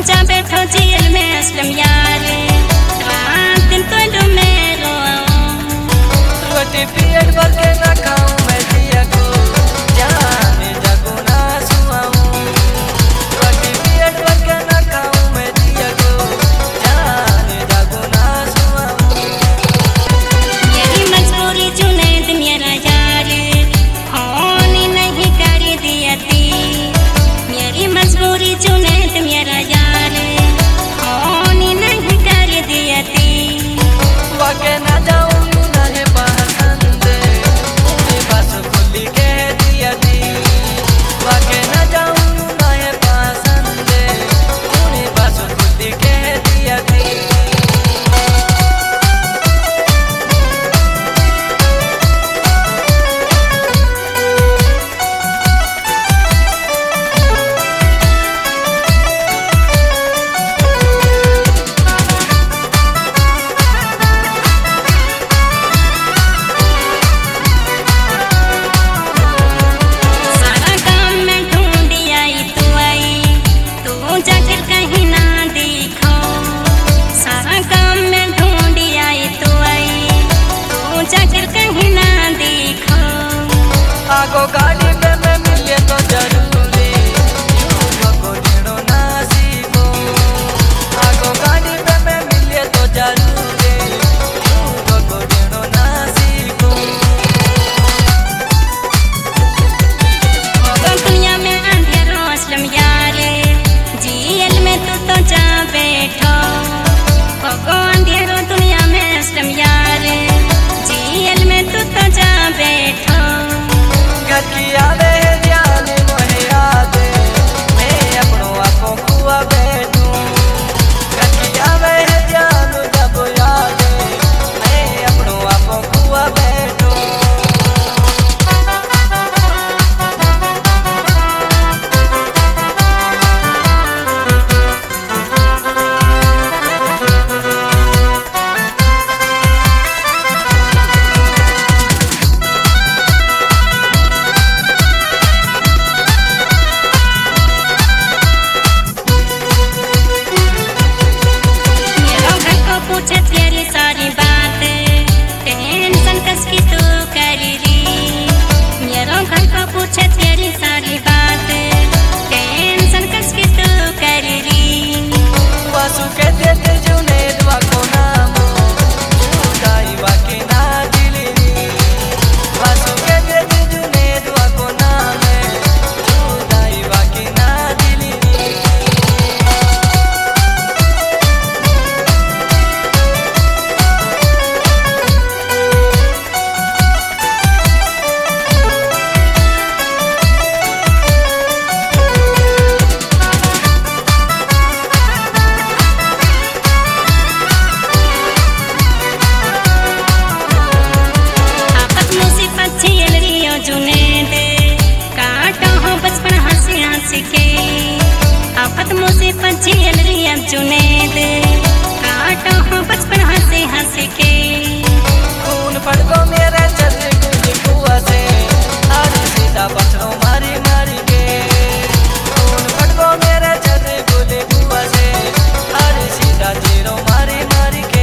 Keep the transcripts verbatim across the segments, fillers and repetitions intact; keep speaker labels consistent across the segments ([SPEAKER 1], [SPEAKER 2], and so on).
[SPEAKER 1] जा बैठो जेल में असलम यार रात दिन तो लो मेरो
[SPEAKER 2] रोटी पीएड भर के ना खाऊं मैं दिया को जाने जगो ना सुआऊं रोटी पीएड भर के ना खाऊं मैं दिया को जाने जगो ना सुआऊं
[SPEAKER 1] मेरी मजबूरी जुनैद मेरा यार होने नहीं कर दिया थी मेरी मजबूरी जुनैद मेरा यार होने नहीं कर दिया थी
[SPEAKER 2] वाके ना जाऊं ना पसंद उन्हें बस खुली कह दिया थी वाके ना जाऊं ना पसंद उन्हें बस खुली कह दिया थी आगो गाड़ी में मैं मिले तो जरूरी यूं को देनो ना सीखो आगो गाड़ी में मैं मिले तो जरूरी यूं को देनो ना सीखो
[SPEAKER 1] दुनिया में अंधेरों असलम यार जेल में तू तो जा बैठो भगो अंधेरों दुनिया में असलम यार जेल में तू तो जा बैठो
[SPEAKER 2] घर की यादें ध्यान मोहे याद मैं अपनों आँखों खुआ बैठूं घर की यादें ध्यान जब याद मैं अपनों आँखों खुआ बैठूं
[SPEAKER 1] पूछे तेरी सारी बात टेंशन कसकी तू करी री मेरा घर का पूछे तेरी सारी बात टेंशन कसकी तू करी री
[SPEAKER 2] वासु के देते जुनैद वाको नामो जुदाई वाकी ना दिली वासु के देते जुनैद वाको नाम जुदाई वाकी ना दिली
[SPEAKER 1] जुनैद काटो हो बचपन हंसी हंसी के आफत मुसीबत झेल रही अब जुनैद काटो हो बचपन हंसी हंसी के
[SPEAKER 2] खून पड़ गो मेरे चल गुली कुआ से आज सीधा बचनो मारी मारी के खून पड़ गो मेरे चल गुली कुआ से आज सीधा जीरो मारी मारी के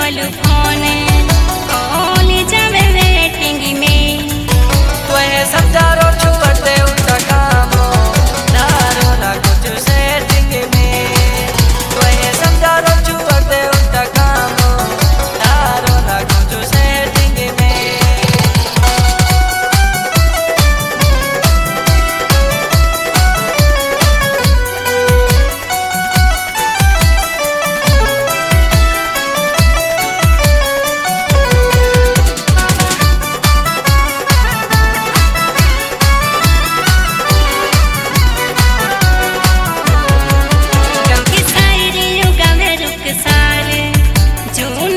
[SPEAKER 1] कलू फोन कॉल जावे वेटिंग में
[SPEAKER 2] तुहे समझारो छुअते उठा कामो दारो ना कुछ सेटिंग में तुहे समझारो छुअते उठा कामो दारो ना कुछ सेटिंग में
[SPEAKER 1] गम की शायरी गावे रुख सार जून